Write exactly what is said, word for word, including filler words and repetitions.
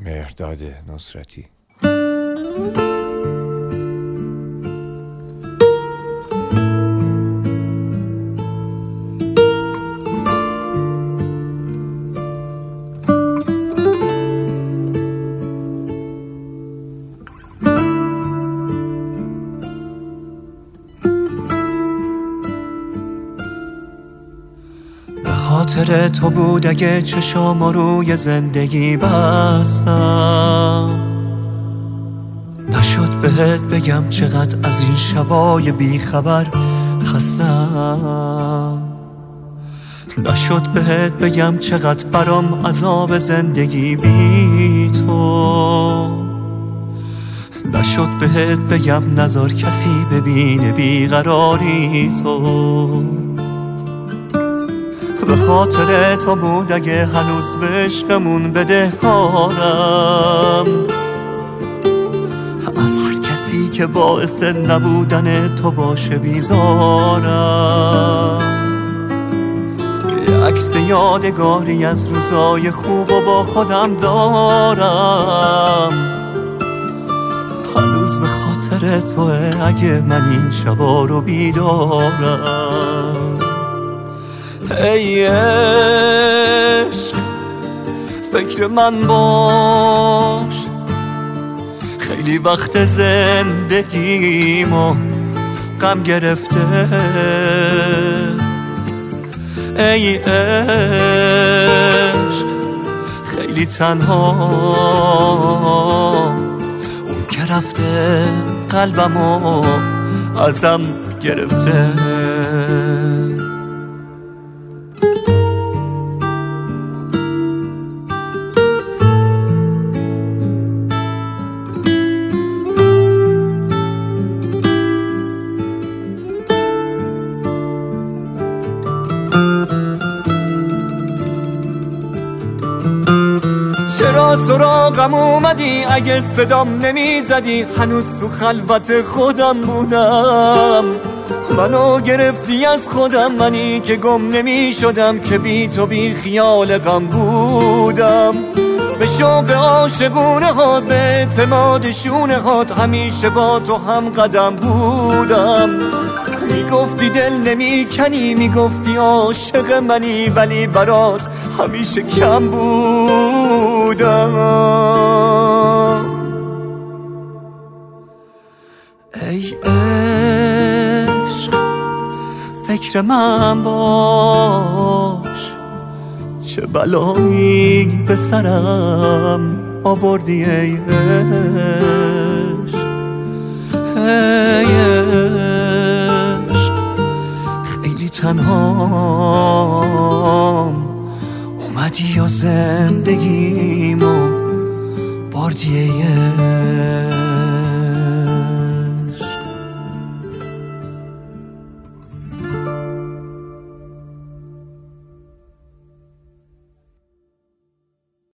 مهرداد نصرتی. خاطر تو بود اگه چشام روی زندگی بستم، نشد بهت بگم چقدر از این شبای بیخبر خستم، نشد بهت بگم چقدر برام عذاب زندگی بی تو، نشد بهت بگم نذار کسی ببینه بیقراری تو. به خاطر تو بود اگه هنوز به عشقمون بدهکارم، از هر کسی که باعث نبودن تو باشه بیزارم. یه عکس یادگاری از روزای خوب و با خودم دارم، هنوز به خاطر توه اگه من این شبا رو بیدارم. ای عشق فکر من باش، خیلی وقت زندگیمو غم گرفته. ای عشق خیلی تنها، اون که رفته قلبمو ازم گرفته. چرا سراغم اومدی اگه صدام نمیزدی؟ هنوز تو خلوت خودم بودم، منو گرفتی از خودم، منی که گم نمی شدم، که بی تو بی خیال غم بودم. به شوق عاشقونه هات، به اعتماد شونه هات، همیشه با تو هم قدم بودم. میگفتی دل نمی کنی، میگفتی عاشق منی، ولی برات همیشه کم بودم. ای عشق فکر من باش، چه بلایی به سرم آوردی ای عشق. ای عشق خیلی تنهام، اومدی یا زندگیمو بردی ای